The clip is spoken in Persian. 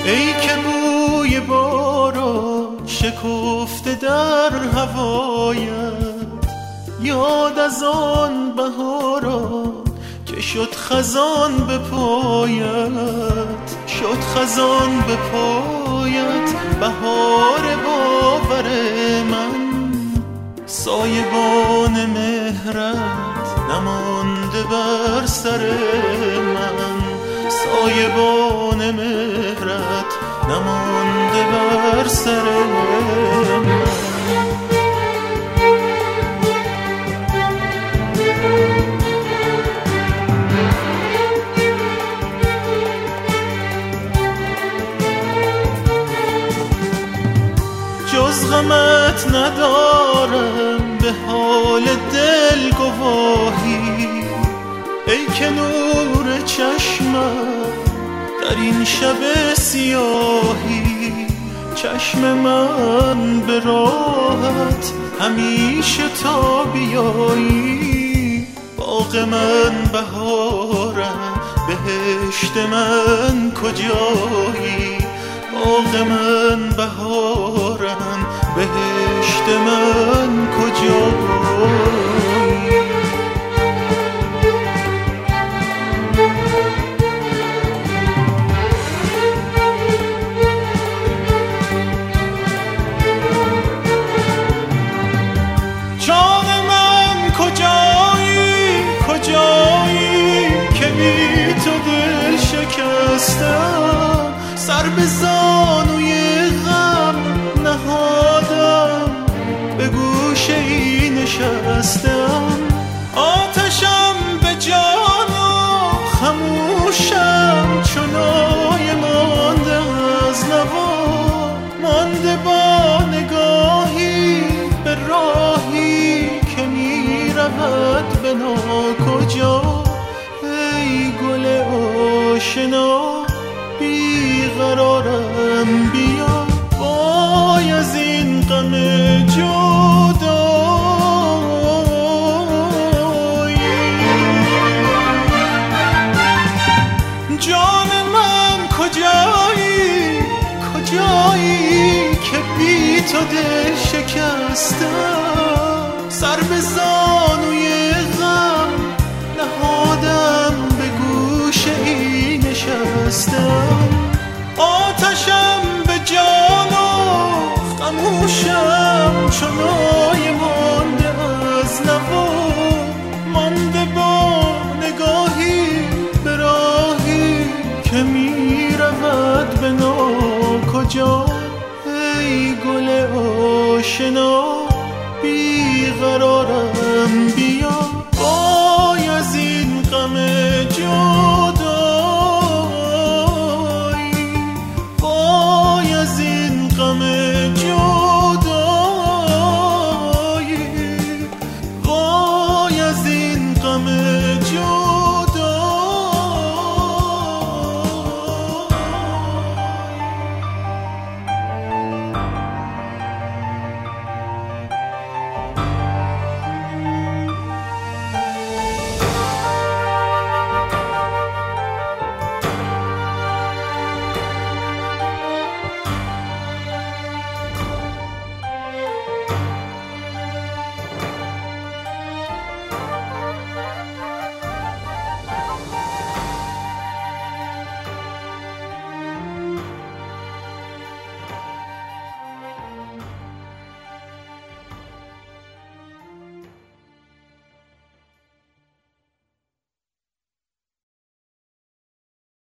ای که بوی باران شکفته در هوایت، یاد از آن بهاران که شد خزان به پایت، شد خزان به پایت. بهار باور من، سایبان مهرت نمانده بر سر من، سایبان مهرت نمانده بر سر من. جز غمت ندارم به حال دل گواهی، ای که نور چشمم در این شب سیاهی. چشم من به راحت همیشه تا بیایی، باغ من بهارم بهشت من کجایی، باغ من بهارم بهشت من کجایی. جان من کجایی، کجایی که بی تو دل شکستم، سر به زانوی غم نهادم به گوشه ای نشستم. آتشم به جان و خموشم چنای مانده از نوا، مانده با نگاهی به راهی که می رود به ناکجا. ای گل آشنا بیقرارم، بیا وای از این غم جدایی. جان من کجایی، کجایی که بی تو دل شکستم، سر به زانوی غم نهادم به گوشه ای نشستم. آتشم به جان و خموشم چنای مانده از نوا، مانده با نگاهی به راهی که می رود به ناکجا. ای گل آشنا بیقرارم،